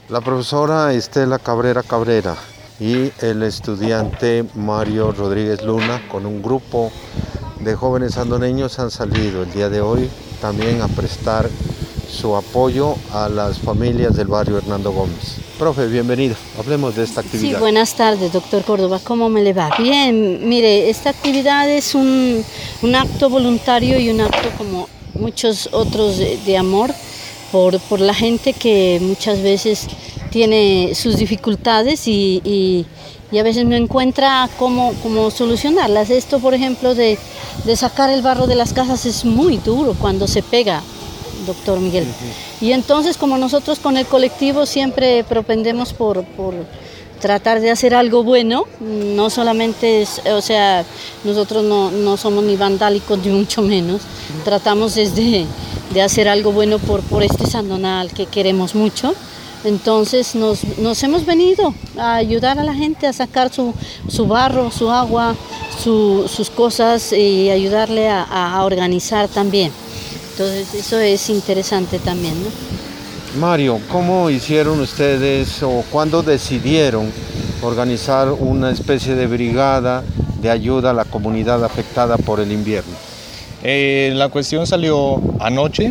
La profesora Estela Cabrera Cabrera y el estudiante Mario Rodríguez Luna con un grupo de jóvenes andoneños han salido el día de hoy también a prestar su apoyo a las familias del barrio Hernando Gómez. Profe, bienvenido. Hablemos de esta actividad. Sí, buenas tardes, doctor Córdoba. ¿Cómo me le va? Bien, mire, esta actividad es un acto voluntario y un acto como muchos otros de amor por la gente que muchas veces tiene sus dificultades y a veces no encuentra cómo solucionarlas. Esto, por ejemplo, de sacar el barro de las casas es muy duro cuando se pega, doctor Miguel. Y entonces, como nosotros con el colectivo siempre propendemos por tratar de hacer algo bueno, no solamente nosotros no somos ni vandálicos ni mucho menos, tratamos de hacer algo bueno por este Sandonal que queremos mucho. Entonces nos hemos venido a ayudar a la gente a sacar su barro, su agua, sus cosas y ayudarle a organizar también. Entonces eso es interesante también, ¿no? Mario, ¿cómo hicieron ustedes o cuándo decidieron organizar una especie de brigada de ayuda a la comunidad afectada por el invierno? La cuestión salió anoche.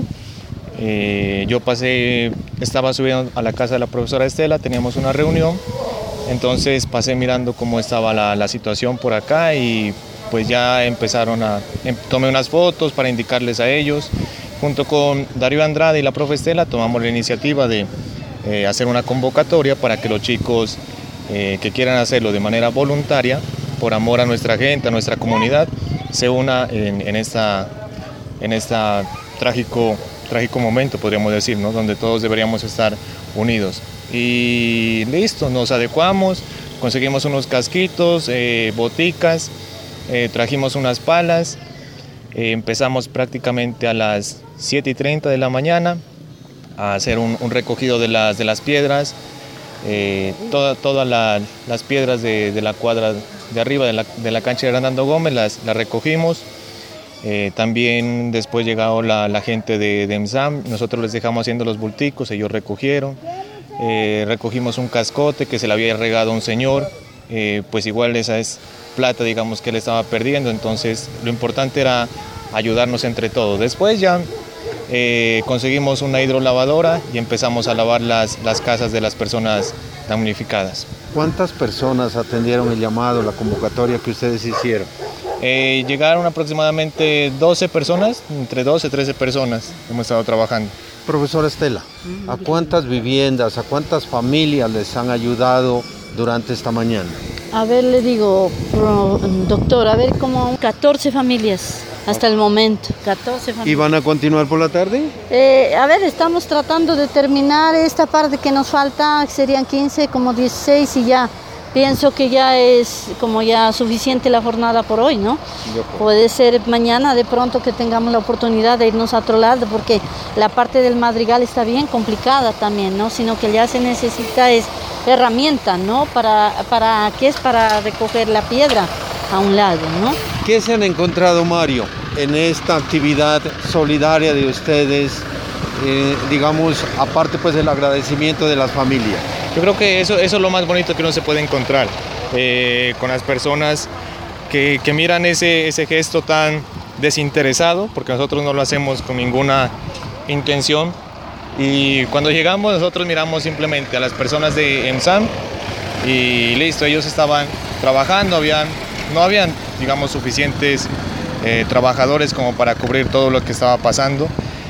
Yo estaba subiendo a la casa de la profesora Estela, teníamos una reunión, entonces pasé mirando cómo estaba la situación por acá y pues ya tomé unas fotos para indicarles a ellos. Junto con Darío Andrade y la profe Estela tomamos la iniciativa de hacer una convocatoria para que los chicos que quieran hacerlo de manera voluntaria, por amor a nuestra gente, a nuestra comunidad, se una en esta trágico momento, podríamos decir, ¿no? Donde todos deberíamos estar unidos. Y listo, nos adecuamos, conseguimos unos casquitos, boticas, trajimos unas palas, empezamos prácticamente a las 7:30 de la mañana a hacer un recogido de las piedras, todas las piedras de la cuadra de arriba de la cancha de Hernando Gómez las recogimos. También después llegó la gente de EMSAM, nosotros les dejamos haciendo los bulticos, ellos recogieron. Recogimos un cascote que se le había regado a un señor, pues igual esa es plata, digamos, que él estaba perdiendo, entonces lo importante era ayudarnos entre todos. Después ya conseguimos una hidrolavadora y empezamos a lavar las casas de las personas damnificadas. ¿Cuántas personas atendieron el llamado, la convocatoria que ustedes hicieron? Llegaron aproximadamente 12 personas, entre 12 y 13 personas hemos estado trabajando. Profesora Estela, ¿a cuántas viviendas, a cuántas familias les han ayudado durante esta mañana? A ver, le digo, doctor, como 14 familias hasta el momento, 14 familias. ¿Y van a continuar por la tarde? Estamos tratando de terminar esta parte que nos falta, serían 15, como 16 y ya. Pienso que ya es como ya suficiente la jornada por hoy, ¿no? Puede ser mañana de pronto que tengamos la oportunidad de irnos a otro lado, porque la parte del Madrigal está bien complicada también, ¿no? Sino que ya se necesita es herramienta, ¿no? ¿Qué es? Para recoger la piedra a un lado, ¿no? ¿Qué se han encontrado, Mario, en esta actividad solidaria de ustedes, digamos, aparte pues del agradecimiento de las familias? Yo creo que eso es lo más bonito que uno se puede encontrar con las personas que miran ese gesto tan desinteresado, porque nosotros no lo hacemos con ninguna intención. Y cuando llegamos nosotros miramos simplemente a las personas de EMSAM y listo, ellos estaban trabajando, no habían, digamos, suficientes trabajadores como para cubrir todo lo que estaba pasando.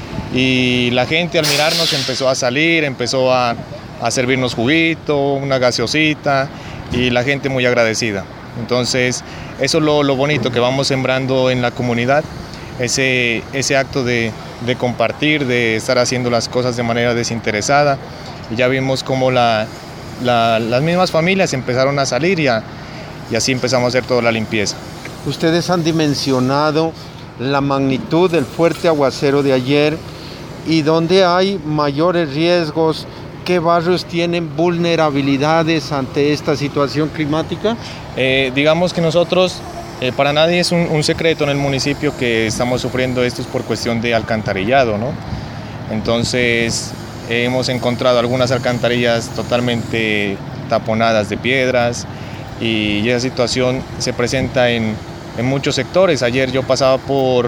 Y la gente al mirarnos empezó a salir, empezó a servirnos juguito, una gaseosita y la gente muy agradecida. Entonces eso es lo bonito que vamos sembrando en la comunidad, ese acto de compartir, de estar haciendo las cosas de manera desinteresada. Y ya vimos cómo las mismas familias empezaron a salir y así empezamos a hacer toda la limpieza. Ustedes han dimensionado la magnitud del fuerte aguacero de ayer y donde hay mayores riesgos. ¿Qué barrios tienen vulnerabilidades ante esta situación climática? Digamos que nosotros, para nadie es un secreto en el municipio que estamos sufriendo esto por cuestión de alcantarillado, ¿no? Entonces, hemos encontrado algunas alcantarillas totalmente taponadas de piedras y esa situación se presenta en muchos sectores. Ayer yo pasaba por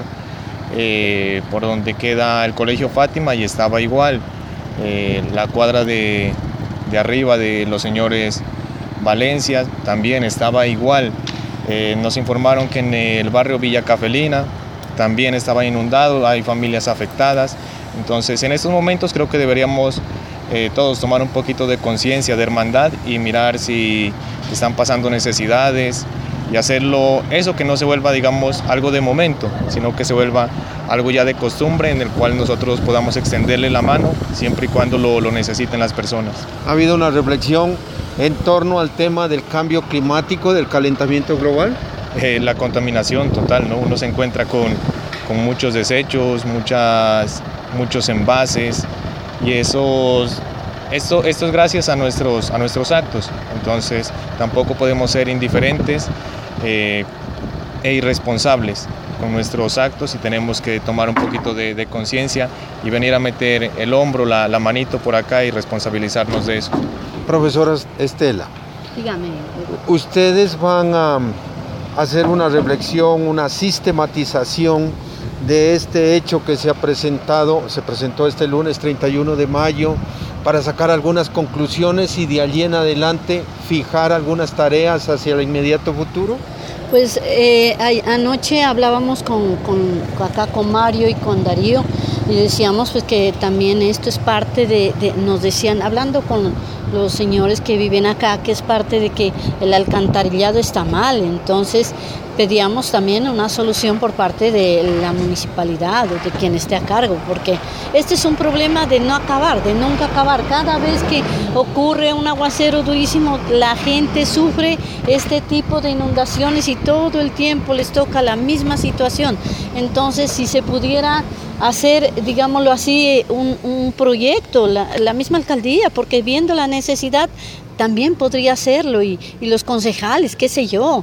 donde queda el Colegio Fátima y estaba igual. La cuadra de arriba de los señores Valencia también estaba igual. Nos informaron que en el barrio Villa Cafelina también estaba inundado, hay familias afectadas. Entonces en estos momentos creo que deberíamos todos tomar un poquito de conciencia, de hermandad y mirar si están pasando necesidades y hacerlo, eso que no se vuelva, digamos, algo de momento, sino que se vuelva algo ya de costumbre en el cual nosotros podamos extenderle la mano siempre y cuando lo necesiten las personas. ¿Ha habido una reflexión en torno al tema del cambio climático, del calentamiento global? La contaminación total, ¿no? Uno se encuentra con muchos desechos, muchos envases y esto es gracias a nuestros actos. Entonces tampoco podemos ser indiferentes e irresponsables con nuestros actos y tenemos que tomar un poquito de conciencia y venir a meter el hombro, la manito por acá y responsabilizarnos de eso. Profesora Estela, Dígame. ustedes van a hacer una reflexión, una sistematización de este hecho que se presentó este lunes 31 de mayo, para sacar algunas conclusiones y de allí en adelante fijar algunas tareas hacia el inmediato futuro? Pues anoche hablábamos acá con Mario y con Darío y decíamos pues que también esto es parte nos decían, hablando con los señores que viven acá, que es parte de que el alcantarillado está mal, entonces pedíamos también una solución por parte de la municipalidad o de quien esté a cargo, porque este es un problema de nunca acabar. Cada vez que ocurre un aguacero durísimo, la gente sufre este tipo de inundaciones y todo el tiempo les toca la misma situación. Entonces, si se pudiera hacer, digámoslo así, un proyecto, la misma alcaldía, porque viendo la necesidad también podría hacerlo y los concejales, qué sé yo,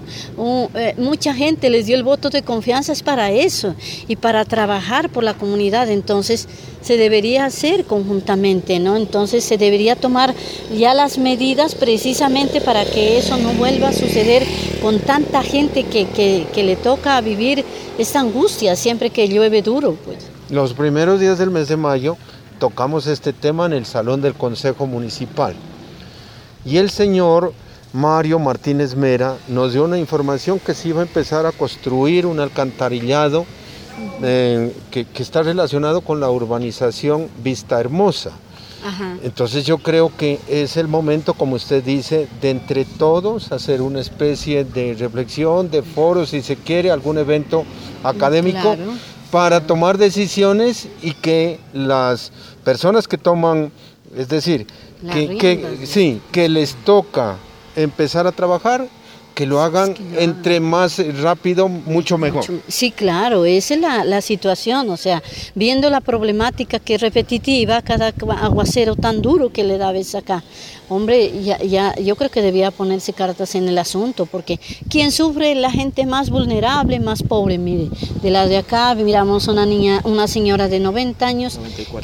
mucha gente les dio el voto de confianza es para eso y para trabajar por la comunidad, entonces se debería hacer conjuntamente, ¿no? Entonces se debería tomar ya las medidas precisamente para que eso no vuelva a suceder con tanta gente que le toca vivir esta angustia siempre que llueve duro, pues. Los primeros días del mes de mayo tocamos este tema en el Salón del Consejo Municipal. Y el señor Mario Martínez Mera nos dio una información que se iba a empezar a construir un alcantarillado que está relacionado con la urbanización Vista Hermosa. Ajá. Entonces yo creo que es el momento, como usted dice, de entre todos hacer una especie de reflexión, de foro, si se quiere, algún evento académico, claro, para tomar decisiones y que las personas que toman, es decir, que les toca empezar a trabajar, que lo hagan entre más rápido, mucho mejor. Sí, claro, esa es la situación, o sea, viendo la problemática que es repetitiva, cada aguacero tan duro que le da a veces acá. Hombre, ya yo creo que debía ponerse cartas en el asunto, porque quien sufre es la gente más vulnerable, más pobre. Mire, de la de acá miramos una señora de 90 años,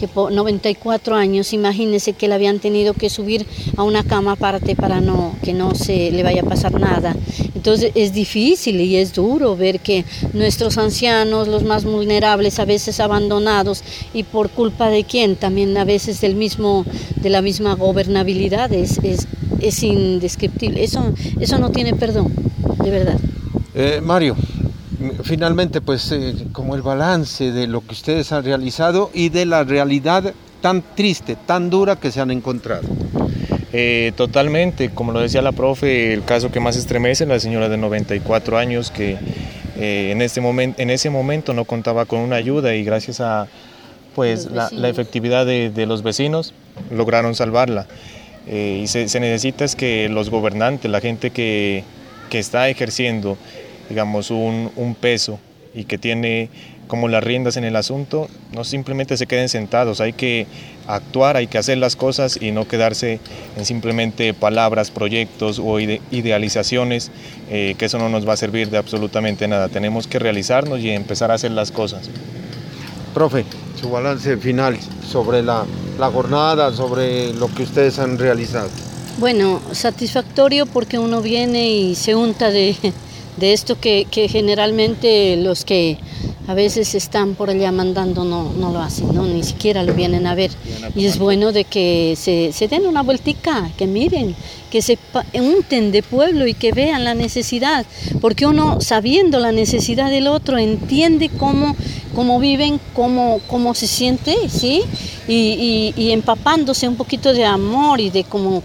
94 años, imagínense que la habían tenido que subir a una cama aparte para que no se le vaya a pasar nada. Entonces es difícil y es duro ver que nuestros ancianos, los más vulnerables, a veces abandonados, y por culpa de quién, también a veces de la misma gobernabilidad, es indescriptible. Eso no tiene perdón, de verdad. Mario, finalmente, pues como el balance de lo que ustedes han realizado y de la realidad tan triste, tan dura que se han encontrado. Totalmente, como lo decía la profe, el caso que más estremece es la señora de 94 años que en ese momento no contaba con una ayuda y gracias a pues la efectividad de los vecinos lograron salvarla. Y se necesita es que los gobernantes, la gente que está ejerciendo, digamos, un peso y que tiene como las riendas en el asunto, no simplemente se queden sentados, hay que actuar, hay que hacer las cosas y no quedarse en simplemente palabras, proyectos o idealizaciones, que eso no nos va a servir de absolutamente nada. Tenemos que realizarnos y empezar a hacer las cosas. Profe, su balance final sobre la jornada, sobre lo que ustedes han realizado. Bueno, satisfactorio porque uno viene y se unta de esto que generalmente los que a veces están por allá mandando no lo hacen, ¿no? Ni siquiera lo vienen a ver. Y es bueno de que se den una vueltica, que miren, que se unten de pueblo y que vean la necesidad, porque uno sabiendo la necesidad del otro entiende cómo viven, cómo se siente, ¿sí? Y empapándose un poquito de amor y de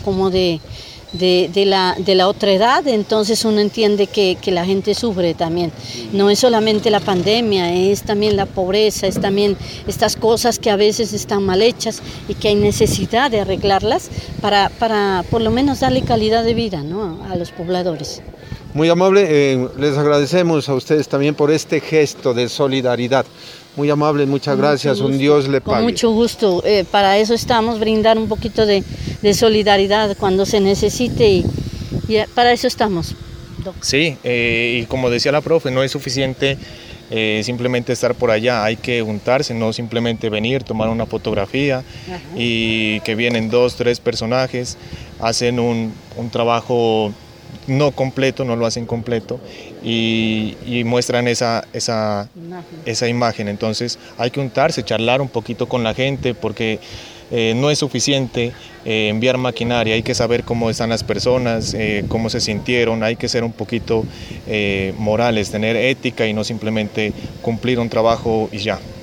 de la otra edad, entonces uno entiende que la gente sufre también. No es solamente la pandemia, es también la pobreza, es también estas cosas que a veces están mal hechas y que hay necesidad de arreglarlas para por lo menos darle calidad de vida, ¿no?, a los pobladores. Muy amable, les agradecemos a ustedes también por este gesto de solidaridad. Muy amable, muchas gracias, un Dios le pague. Con mucho gusto, para eso estamos, brindar un poquito de solidaridad cuando se necesite y para eso estamos. Sí, y como decía la profe, no es suficiente simplemente estar por allá, hay que juntarse, no simplemente venir, tomar una fotografía. Ajá. Y que vienen 2, 3 personajes, hacen un trabajo no completo, no lo hacen completo y muestran esa imagen. Entonces hay que juntarse, charlar un poquito con la gente porque no es suficiente enviar maquinaria, hay que saber cómo están las personas, cómo se sintieron, hay que ser un poquito morales, tener ética y no simplemente cumplir un trabajo y ya.